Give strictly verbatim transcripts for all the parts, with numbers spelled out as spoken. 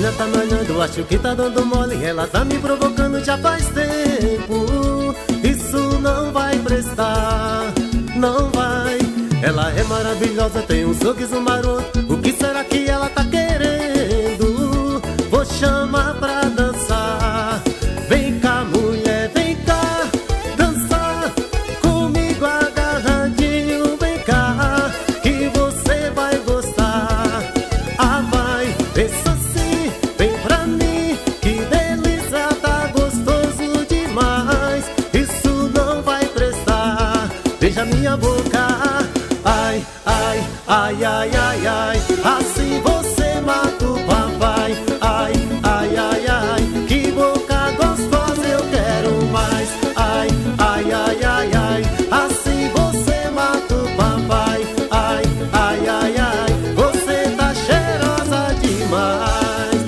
mina tá malhando, acho que tá dando mole. Ela tá me provocando já faz tempo. Isso não vai prestar, não vai. Ela é maravilhosa, tem um sorriso maroto. O que será que ela tá querendo? Vou chamar pra dançar. Vem cá, mulher, vem cá dançar comigo agarradinho. Vem cá, que você vai gostar. Ah, vai, pensa assim, vem pra mim, que delícia, tá gostoso demais. Isso não vai prestar, beija minha boca. Ai, ai, ai, ai, ai, ai, assim você mata o papai. Ai, ai, ai, ai, que boca gostosa, eu quero mais. Ai, ai, ai, ai, ai, assim você mata o papai. Ai, ai, ai, ai, você tá cheirosa demais.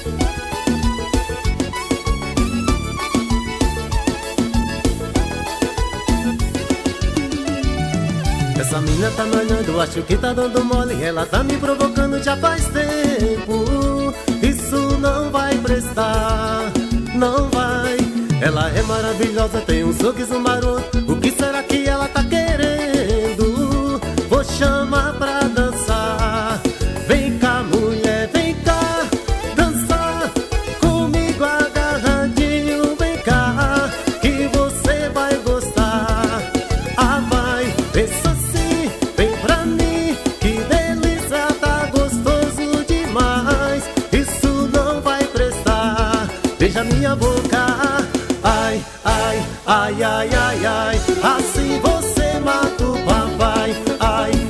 Essa mina tá malhando, acho que tá dando mole. Ela tá me provocando já faz tempo. Isso não vai prestar, não vai. Ela é maravilhosa, tem um sorriso maroto. O que será que ela tá querendo? Vou chamar pra dançar. Vem cá, mulher, vem cá dançar comigo agarradinho. Vem cá, que você vai gostar. Ah, vai, pensa assim, vem pra mim, que delícia, tá gostoso demais. Isso não vai prestar, beija minha boca. Ai, ai, ai, ai, ai, ai, assim você mata o papai. Ai,